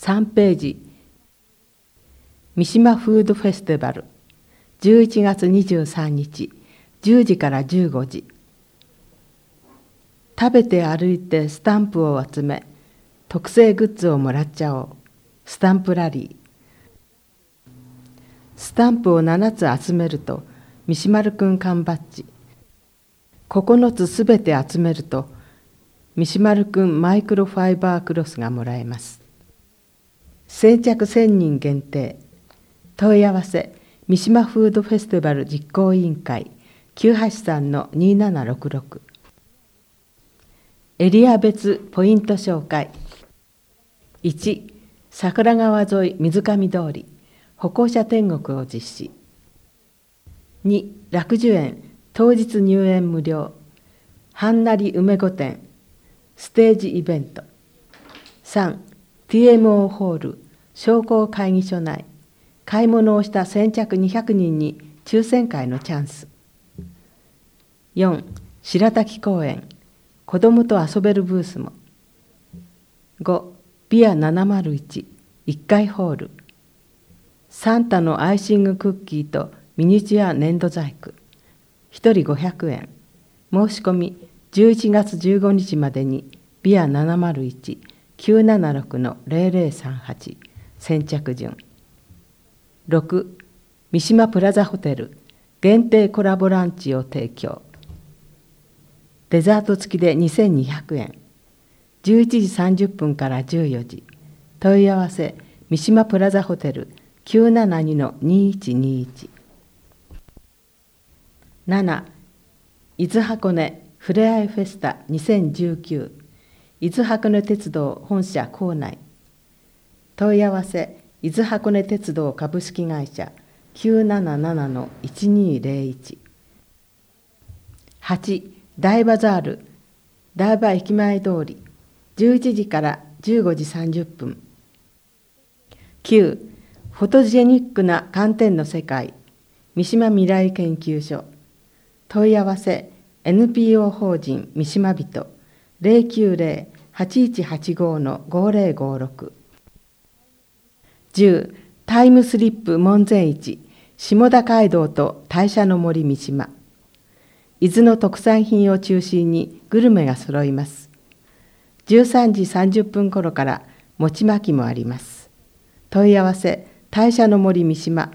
3ページ、三島フードフェスティバル、11月23日、10時から15時。食べて歩いてスタンプを集め、特製グッズをもらっちゃおう。スタンプラリー。スタンプを7つ集めると、ミシマルくん缶バッジ。9つすべて集めると、ミシマルくんマイクロファイバークロスがもらえます。先着1000人限定。問い合わせ、三島フードフェスティバル実行委員会 983-2766。エリア別ポイント紹介。1、桜川沿い水上通り、歩行者天国を実施。2、楽寿園当日入園無料、はんなり梅御殿、ステージイベント。3、TMO ホール商工会議所内、買い物をした先着200人に抽選会のチャンス。4、白滝公園、子どもと遊べるブースも。5、ビア701、1階ホール、サンタのアイシングクッキーとミニチュア粘土細工、1人500円。申し込み11月15日までにビア701-976-0038、先着順。6、三島プラザホテル限定コラボランチを提供。デザート付きで2200円。11時30分から14時。問い合わせ、三島プラザホテル 972-2121。7、伊豆箱根ふれあいフェスタ2019、伊豆箱根鉄道本社構内。問い合わせ、伊豆箱根鉄道株式会社 977-1201。8、大バザール台場駅前通り、11時から15時30分。9、フォトジェニックな寒天の世界、三島未来研究所。問い合わせ、NPO 法人三島人 090-8185-5056。10、タイムスリップ門前市、下田街道と大社の森三島。伊豆の特産品を中心にグルメが揃います。13時30分頃から餅巻きもあります。問い合わせ、大社の森三島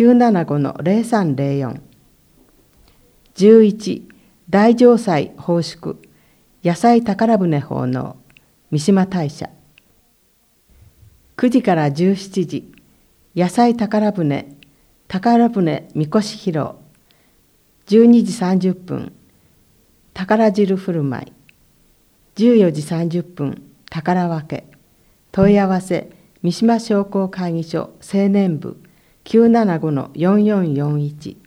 975-0304。11、大城祭奉祝、野菜宝船奉納、三島大社。9時から17時、野菜宝船みこし披露。12時30分、宝汁振る舞い。14時30分、宝分け。問い合わせ、三島商工会議所青年部 975-4441。